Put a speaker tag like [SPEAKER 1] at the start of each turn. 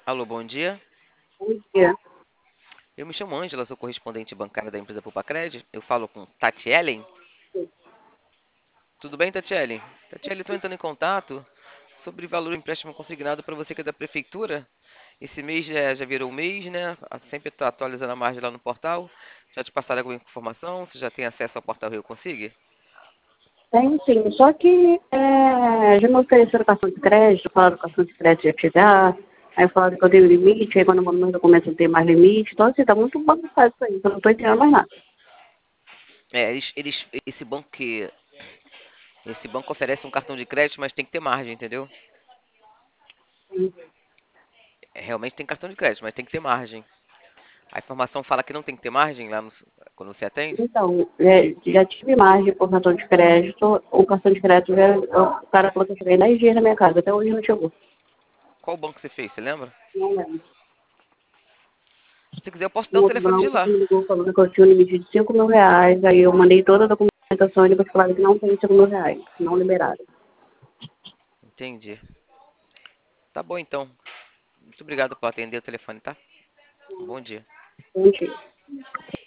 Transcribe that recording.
[SPEAKER 1] Alô, bom dia.
[SPEAKER 2] Bom dia.
[SPEAKER 1] Eu me chamo Ângela, sou correspondente bancária da empresa Pupacred. Eu falo com Tati Ellen. Tudo bem, Tati Ellen? Tati Ellen, estou entrando em contato sobre valor do empréstimo consignado para você que é da prefeitura. Esse mês já virou o mês, né? Sempre está atualizando a margem lá no portal. Já te passaram alguma informação? Você já tem acesso ao portal Rio Consigue?
[SPEAKER 2] Tem sim, só que já me ofereceram cartão de crédito, falaram que o cartão de crédito ia chegar, aí falaram que eu tenho limite, aí quando eu mando meus documentos não tem mais limite, então assim, tá muito bagunçado isso aí, eu não tô entendendo mais nada.
[SPEAKER 1] Esse banco oferece um cartão de crédito, mas tem que ter margem, entendeu? Realmente tem cartão de crédito, mas tem que ter margem. A informação fala que não tem que ter margem quando você atende?
[SPEAKER 2] Então, já tive margem por cartão de crédito, o cartão de crédito, o cara falou que eu cheguei 10 dias na minha casa, até hoje não chegou.
[SPEAKER 1] Qual banco você fez, você lembra?
[SPEAKER 2] Não lembro.
[SPEAKER 1] Se quiser, eu posso dar
[SPEAKER 2] Um
[SPEAKER 1] o
[SPEAKER 2] outro
[SPEAKER 1] telefone de
[SPEAKER 2] banco que
[SPEAKER 1] lá.
[SPEAKER 2] me ligou falando que eu tinha um limite de 5 mil reais, aí eu mandei toda a documentação e eles falaram que não tem 5 mil reais, não liberaram.
[SPEAKER 1] Entendi. Tá bom, então. Muito obrigado por atender o telefone, tá? Bom dia.
[SPEAKER 2] Entendi.